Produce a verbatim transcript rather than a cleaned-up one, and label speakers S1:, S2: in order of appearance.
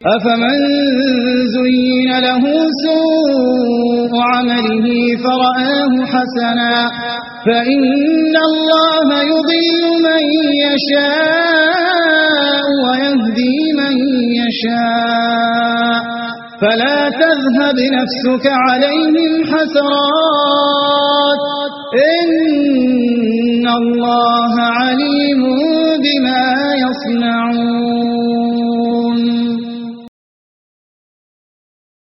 S1: أفمن زين له سوء عمله فرآه حسنا فإن الله يضل من يشاء ويهدي من يشاء فلا تذهب نفسك عليهم حسرات إن الله عليم بما يصنعون.